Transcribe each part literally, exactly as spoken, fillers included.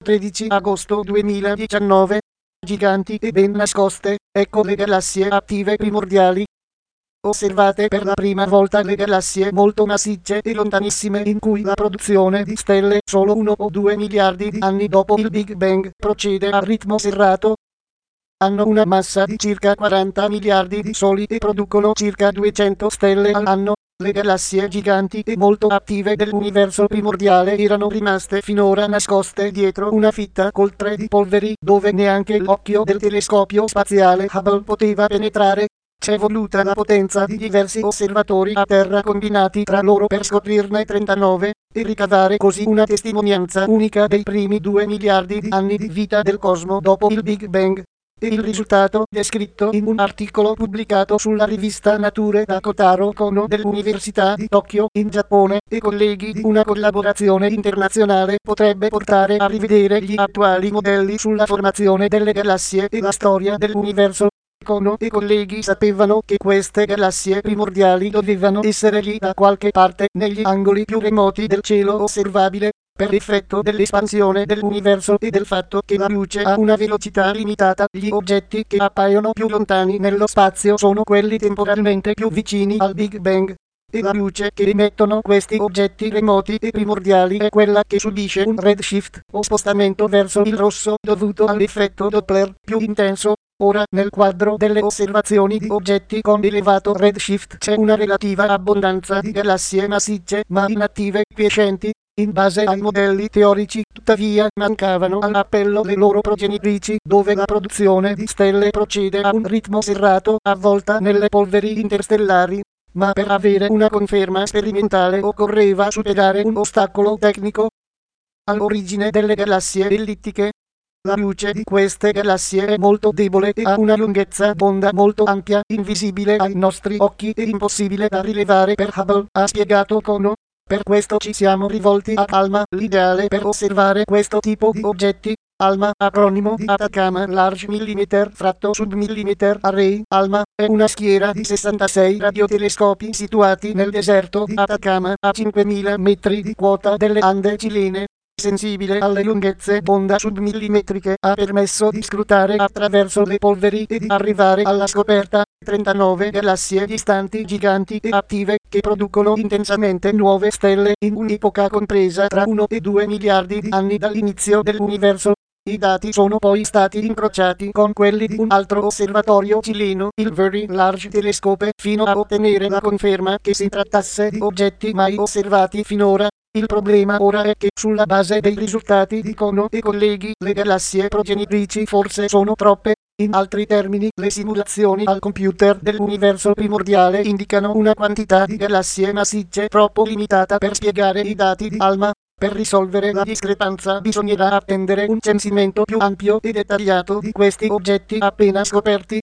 tredici agosto duemiladiciannove. Giganti e ben nascoste, ecco le galassie attive primordiali. Osservate per la prima volta le galassie molto massicce e lontanissime in cui la produzione di stelle solo uno o due miliardi di anni dopo il Big Bang procede a ritmo serrato. Hanno una massa di circa quaranta miliardi di soli e producono circa duecento stelle all'anno. Le galassie giganti e molto attive dell'universo primordiale erano rimaste finora nascoste dietro una fitta coltre di polveri dove neanche l'occhio del telescopio spaziale Hubble poteva penetrare. C'è voluta la potenza di diversi osservatori a terra combinati tra loro per scoprirne trentanove, e ricavare così una testimonianza unica dei primi due miliardi di anni di vita del cosmo dopo il Big Bang. E il risultato, descritto in un articolo pubblicato sulla rivista Nature da Kotaro Kono dell'Università di Tokyo in Giappone e colleghi di una collaborazione internazionale, potrebbe portare a rivedere gli attuali modelli sulla formazione delle galassie e la storia dell'universo. Kono e colleghi sapevano che queste galassie primordiali dovevano essere lì da qualche parte negli angoli più remoti del cielo osservabile, per effetto dell'espansione dell'universo e del fatto che la luce ha una velocità limitata. Gli oggetti che appaiono più lontani nello spazio sono quelli temporalmente più vicini al Big Bang, e la luce che emettono questi oggetti remoti e primordiali è quella che subisce un redshift o spostamento verso il rosso dovuto all'effetto Doppler più intenso. Ora, nel quadro delle osservazioni di oggetti con elevato redshift c'è una relativa abbondanza di galassie massicce ma inattive quiescenti. In base ai modelli teorici, tuttavia, mancavano all'appello le loro progenitrici, dove la produzione di stelle procede a un ritmo serrato, avvolta nelle polveri interstellari. Ma per avere una conferma sperimentale occorreva superare un ostacolo tecnico. All'origine delle galassie ellittiche, la luce di queste galassie è molto debole e ha una lunghezza d'onda molto ampia, invisibile ai nostri occhi e impossibile da rilevare per Hubble, ha spiegato Kono. Per questo ci siamo rivolti a ALMA, l'ideale per osservare questo tipo di oggetti. ALMA, acronimo di Atacama Large Millimeter fratto Submillimeter Array. ALMA è una schiera di sessantasei radiotelescopi situati nel deserto di Atacama a cinquemila metri di quota delle Ande cilene. Sensibile alle lunghezze d'onda submillimetriche, ha permesso di scrutare attraverso le polveri e di arrivare alla scoperta trentanove galassie distanti giganti e attive che producono intensamente nuove stelle in un'epoca compresa tra uno e due miliardi di anni dall'inizio dell'universo. I dati sono poi stati incrociati con quelli di un altro osservatorio cileno, il Very Large Telescope, fino a ottenere la conferma che si trattasse di oggetti mai osservati finora. Il problema ora è che, sulla base dei risultati di Kono e colleghi, le galassie progenitrici forse sono troppe. In altri termini, le simulazioni al computer dell'universo primordiale indicano una quantità di galassie massicce troppo limitata per spiegare i dati di ALMA. Per risolvere la discrepanza bisognerà attendere un censimento più ampio e dettagliato di questi oggetti appena scoperti.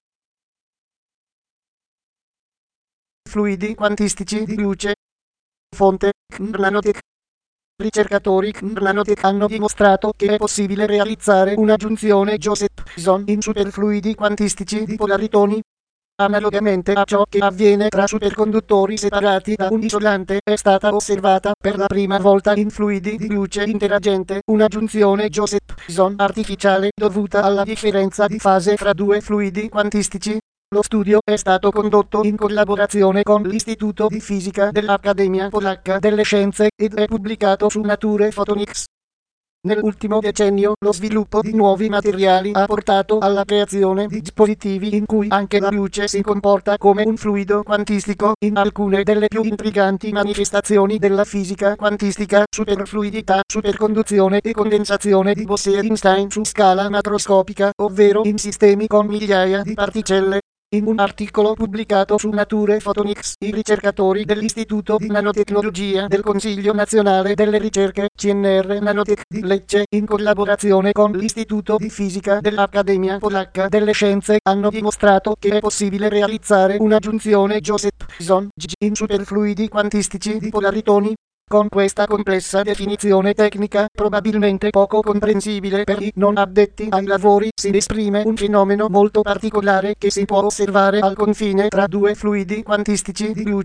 Fluidi quantistici di luce. Fonte: Nanotech. Ricercatori Nanotech hanno dimostrato che è possibile realizzare una giunzione Josephson in superfluidi quantistici di polaritoni. Analogamente a ciò che avviene tra superconduttori separati da un isolante, è stata osservata per la prima volta in fluidi di luce interagente una giunzione Josephson artificiale dovuta alla differenza di fase fra due fluidi quantistici. Lo studio è stato condotto in collaborazione con l'Istituto di Fisica dell'Accademia Polacca delle Scienze ed è pubblicato su Nature Photonics. Nell'ultimo decennio lo sviluppo di nuovi materiali ha portato alla creazione di dispositivi in cui anche la luce si comporta come un fluido quantistico. In alcune delle più intriganti manifestazioni della fisica quantistica, superfluidità, superconduzione e condensazione di Bose-Einstein su scala macroscopica, ovvero in sistemi con migliaia di particelle. In un articolo pubblicato su Nature Photonics, i ricercatori dell'Istituto di Nanotecnologia del Consiglio Nazionale delle Ricerche C N R Nanotech di Lecce, in collaborazione con l'Istituto di Fisica dell'Accademia Polacca delle Scienze, hanno dimostrato che è possibile realizzare una giunzione Josephson G in superfluidi quantistici di polaritoni. Con questa complessa definizione tecnica, probabilmente poco comprensibile per i non addetti ai lavori, si esprime un fenomeno molto particolare che si può osservare al confine tra due fluidi quantistici di luce.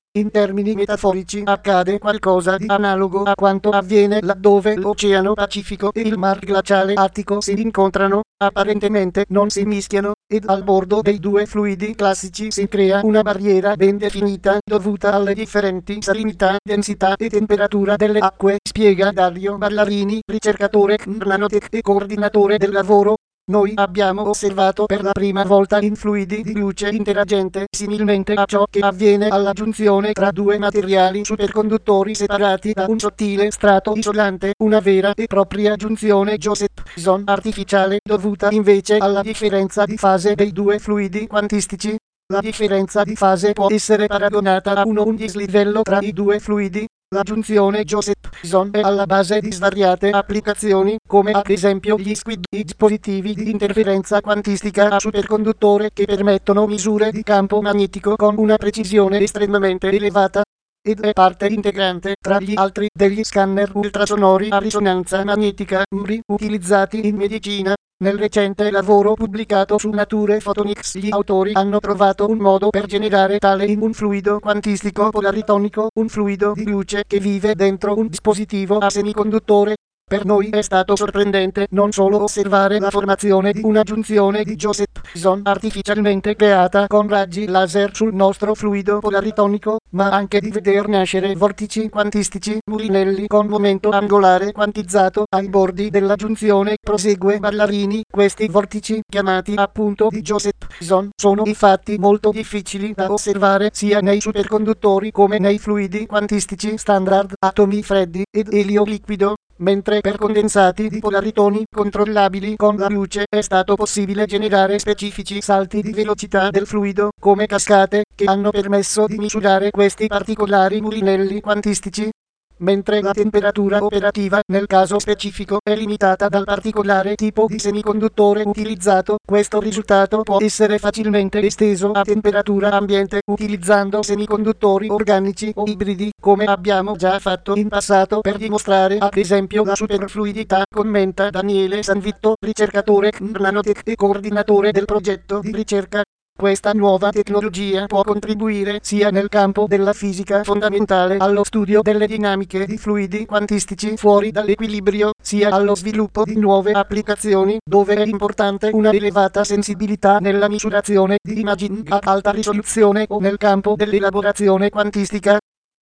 In termini metaforici accade qualcosa di analogo a quanto avviene laddove l'Oceano Pacifico e il Mar Glaciale Artico si incontrano, apparentemente non si mischiano, ed al bordo dei due fluidi classici si crea una barriera ben definita dovuta alle differenti salinità, densità e temperatura delle acque, spiega Dario Ballarini, ricercatore C N R Nanotech e coordinatore del lavoro. Noi abbiamo osservato per la prima volta in fluidi di luce interagente, similmente a ciò che avviene alla giunzione tra due materiali superconduttori separati da un sottile strato isolante, una vera e propria giunzione Josephson artificiale, dovuta invece alla differenza di fase dei due fluidi quantistici. La differenza di fase può essere paragonata a uno un dislivello tra i due fluidi. La giunzione Josephson è alla base di svariate applicazioni, come ad esempio gli squid, i dispositivi di interferenza quantistica a superconduttore che permettono misure di campo magnetico con una precisione estremamente elevata, ed è parte integrante, tra gli altri, degli scanner ultrasonori a risonanza magnetica M R I utilizzati in medicina. Nel recente lavoro pubblicato su Nature Photonics gli autori hanno trovato un modo per generare tale in un fluido quantistico polaritonico, un fluido di luce che vive dentro un dispositivo a semiconduttore. Per noi è stato sorprendente non solo osservare la formazione di una giunzione di Josephson artificialmente creata con raggi laser sul nostro fluido polaritonico, ma anche di veder nascere vortici quantistici, mulinelli con momento angolare quantizzato ai bordi della giunzione, prosegue Ballarini. Questi vortici, chiamati appunto di Josephson, sono infatti molto difficili da osservare sia nei superconduttori come nei fluidi quantistici standard, atomi freddi ed elio liquido. Mentre per condensati di polaritoni controllabili con la luce è stato possibile generare specifici salti di velocità del fluido, come cascate, che hanno permesso di misurare questi particolari mulinelli quantistici. Mentre la temperatura operativa nel caso specifico è limitata dal particolare tipo di semiconduttore utilizzato, questo risultato può essere facilmente esteso a temperatura ambiente utilizzando semiconduttori organici o ibridi, come abbiamo già fatto in passato per dimostrare ad esempio la superfluidità, commenta Daniele Sanvitto, ricercatore C N R Nanotech e coordinatore del progetto di ricerca. Questa nuova tecnologia può contribuire sia nel campo della fisica fondamentale allo studio delle dinamiche di fluidi quantistici fuori dall'equilibrio, sia allo sviluppo di nuove applicazioni, dove è importante una elevata sensibilità nella misurazione di immagini ad alta risoluzione o nel campo dell'elaborazione quantistica.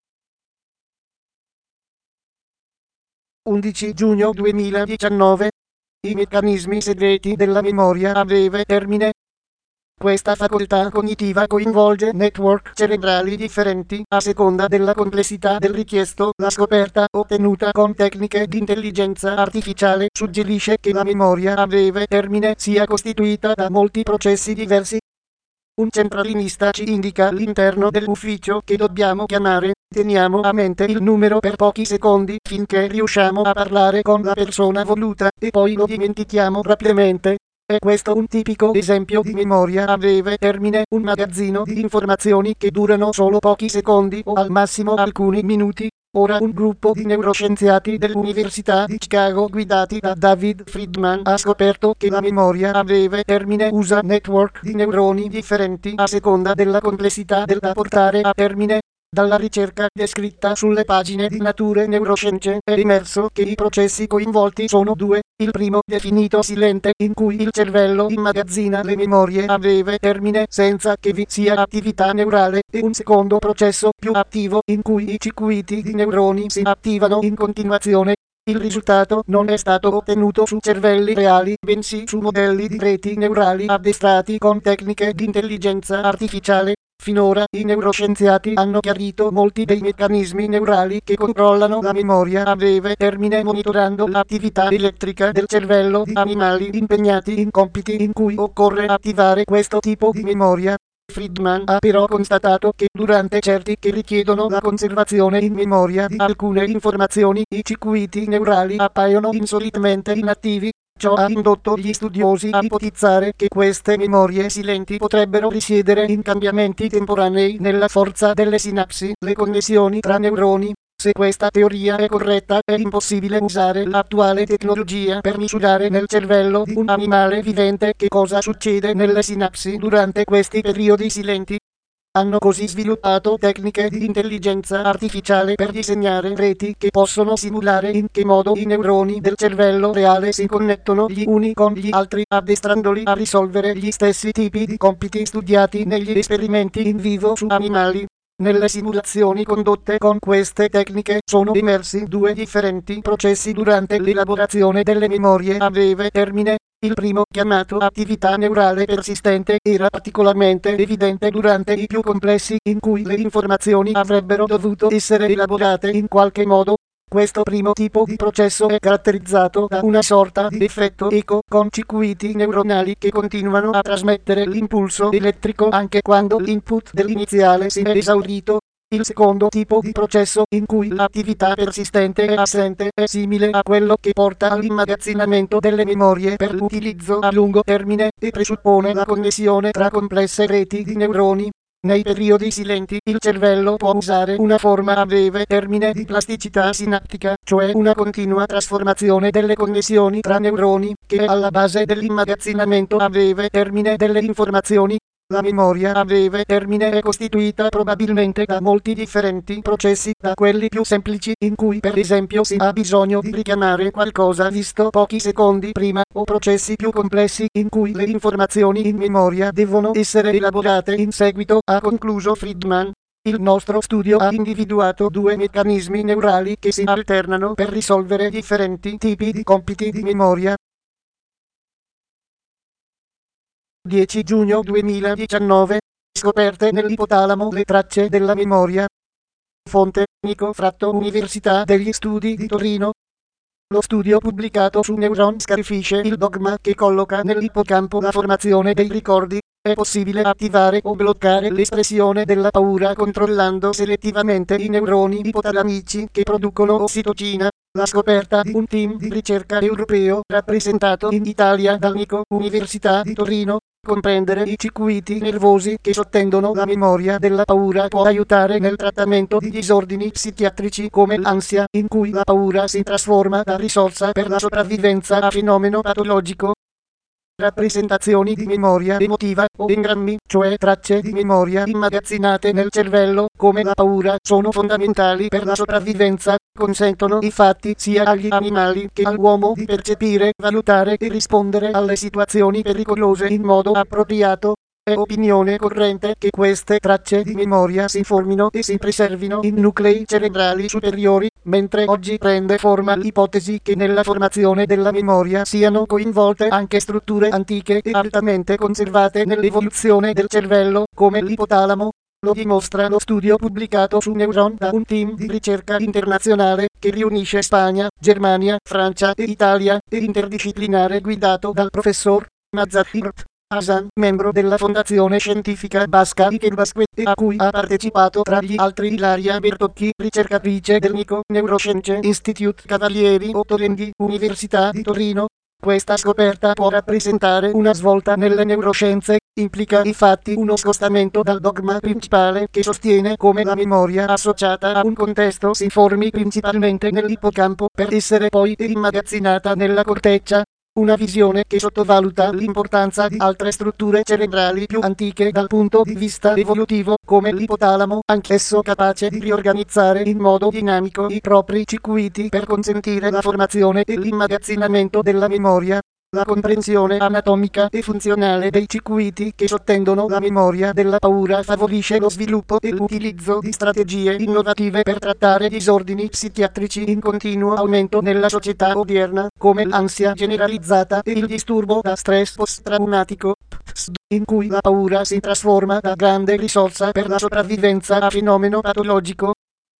undici giugno duemiladiciannove. I meccanismi segreti della memoria a breve termine. Questa facoltà cognitiva coinvolge network cerebrali differenti a seconda della complessità del richiesto. La scoperta ottenuta con tecniche di intelligenza artificiale suggerisce che la memoria a breve termine sia costituita da molti processi diversi. Un centralinista ci indica l'interno dell'ufficio che dobbiamo chiamare. Teniamo a mente il numero per pochi secondi finché riusciamo a parlare con la persona voluta e poi lo dimentichiamo rapidamente. È questo un tipico esempio di memoria a breve termine, un magazzino di informazioni che durano solo pochi secondi o al massimo alcuni minuti. Ora un gruppo di neuroscienziati dell'Università di Chicago guidati da David Friedman ha scoperto che la memoria a breve termine usa network di neuroni differenti a seconda della complessità del da portare a termine. Dalla ricerca descritta sulle pagine di Nature Neuroscienze è emerso che i processi coinvolti sono due. Il primo, definito silente, in cui il cervello immagazzina le memorie a breve termine senza che vi sia attività neurale, e un secondo processo, più attivo, in cui i circuiti di neuroni si attivano in continuazione. Il risultato non è stato ottenuto su cervelli reali, bensì su modelli di reti neurali addestrati con tecniche di intelligenza artificiale. Finora i neuroscienziati hanno chiarito molti dei meccanismi neurali che controllano la memoria a breve termine monitorando l'attività elettrica del cervello di animali impegnati in compiti in cui occorre attivare questo tipo di memoria. Friedman ha però constatato che durante certi che richiedono la conservazione in memoria di alcune informazioni, i circuiti neurali appaiono insolitamente inattivi. Ciò ha indotto gli studiosi a ipotizzare che queste memorie silenti potrebbero risiedere in cambiamenti temporanei nella forza delle sinapsi, le connessioni tra neuroni. Se questa teoria è corretta, è impossibile usare l'attuale tecnologia per misurare nel cervello di un animale vivente che cosa succede nelle sinapsi durante questi periodi silenti. hanno così sviluppato tecniche di intelligenza artificiale per disegnare reti che possono simulare in che modo i neuroni del cervello reale si connettono gli uni con gli altri, addestrandoli a risolvere gli stessi tipi di compiti studiati negli esperimenti in vivo su animali. Nelle simulazioni condotte con queste tecniche sono emersi due differenti processi durante l'elaborazione delle memorie a breve termine. Il primo, chiamato attività neurale persistente, era particolarmente evidente durante i più complessi, in cui le informazioni avrebbero dovuto essere elaborate in qualche modo. Questo primo tipo di processo è caratterizzato da una sorta di effetto eco, con circuiti neuronali che continuano a trasmettere l'impulso elettrico anche quando l'input dell'iniziale si è esaurito. Il secondo tipo di processo, in cui l'attività persistente è assente, è simile a quello che porta all'immagazzinamento delle memorie per l'utilizzo a lungo termine e presuppone la connessione tra complesse reti di neuroni. Nei periodi silenti il cervello può usare una forma a breve termine di plasticità sinaptica, cioè una continua trasformazione delle connessioni tra neuroni, che è alla base dell'immagazzinamento a breve termine delle informazioni. La memoria a breve termine è costituita probabilmente da molti differenti processi, da quelli più semplici, in cui per esempio si ha bisogno di richiamare qualcosa visto pochi secondi prima, o processi più complessi, in cui le informazioni in memoria devono essere elaborate in seguito, ha concluso Friedman. Il nostro studio ha individuato due meccanismi neurali che si alternano per risolvere differenti tipi di compiti di memoria. dieci giugno duemiladiciannove. Scoperte nell'ipotalamo le tracce della memoria. Fonte: Nico Fratto, Università degli Studi di Torino. Lo studio pubblicato su Neuron schiarisce il dogma che colloca nell'ippocampo la formazione dei ricordi. È possibile attivare o bloccare l'espressione della paura controllando selettivamente i neuroni ipotalamici che producono ossitocina. La scoperta di un team di ricerca europeo rappresentato in Italia dal Nico Università di Torino. Comprendere i circuiti nervosi che sottendono la memoria della paura può aiutare nel trattamento di disordini psichiatrici come l'ansia, in cui la paura si trasforma da risorsa per la sopravvivenza a fenomeno patologico. Rappresentazioni di memoria emotiva, o engrammi, cioè tracce di memoria immagazzinate nel cervello, come la paura, sono fondamentali per la sopravvivenza. Consentono infatti sia agli animali che all'uomo di percepire, valutare e rispondere alle situazioni pericolose in modo appropriato. È opinione corrente che queste tracce di memoria si formino e si preservino in nuclei cerebrali superiori, mentre oggi prende forma l'ipotesi che nella formazione della memoria siano coinvolte anche strutture antiche e altamente conservate nell'evoluzione del cervello, come l'ipotalamo. Lo dimostra lo studio pubblicato su Neuron da un team di ricerca internazionale che riunisce Spagna, Germania, Francia e Italia, e interdisciplinare guidato dal professor Mazahir Hasan, membro della fondazione scientifica basca Ikerbasque, e a cui ha partecipato tra gli altri Ilaria Bertocchi, ricercatrice del Nico Neuroscience Institute Cavalieri Ottolenghi, Università di Torino. Questa scoperta può rappresentare una svolta nelle neuroscienze, implica infatti uno scostamento dal dogma principale che sostiene come la memoria associata a un contesto si formi principalmente nell'ippocampo per essere poi immagazzinata nella corteccia. Una visione che sottovaluta l'importanza di altre strutture cerebrali più antiche dal punto di vista evolutivo, come l'ipotalamo, anch'esso capace di riorganizzare in modo dinamico i propri circuiti per consentire la formazione e l'immagazzinamento della memoria. La comprensione anatomica e funzionale dei circuiti che sottendono la memoria della paura favorisce lo sviluppo e l'utilizzo di strategie innovative per trattare disordini psichiatrici in continuo aumento nella società odierna, come l'ansia generalizzata e il disturbo da stress post-traumatico, P T S D, in cui la paura si trasforma da grande risorsa per la sopravvivenza a fenomeno patologico.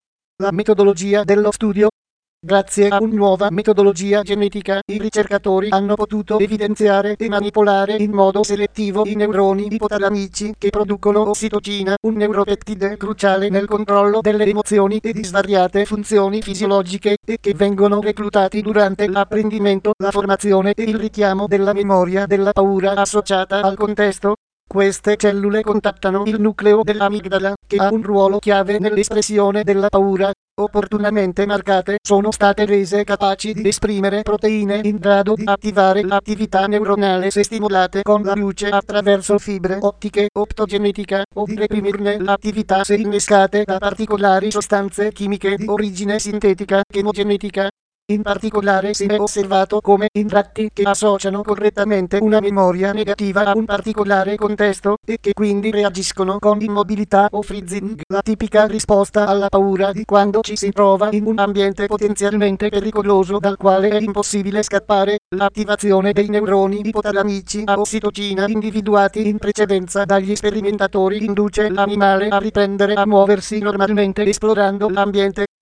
La metodologia dello studio. Grazie a una nuova metodologia genetica, i ricercatori hanno potuto evidenziare e manipolare in modo selettivo i neuroni ipotalamici che producono ossitocina, un neuropeptide cruciale nel controllo delle emozioni e di svariate funzioni fisiologiche, e che vengono reclutati durante l'apprendimento, la formazione e il richiamo della memoria della paura associata al contesto. Queste cellule contattano il nucleo dell'amigdala, che ha un ruolo chiave nell'espressione della paura. Opportunamente marcate, sono state rese capaci di esprimere proteine in grado di attivare l'attività neuronale se stimolate con la luce attraverso fibre ottiche optogenetica, o di reprimirne l'attività se innescate da particolari sostanze chimiche di origine sintetica chemogenetica. In particolare si è osservato come in ratti che associano correttamente una memoria negativa a un particolare contesto, e che quindi reagiscono con immobilità o freezing, la tipica risposta alla paura di quando ci si trova in un ambiente potenzialmente pericoloso dal quale è impossibile scappare. L'attivazione dei neuroni ipotalamici a ossitocina individuati in precedenza dagli sperimentatori induce l'animale a riprendere a muoversi normalmente esplorando l'ambiente.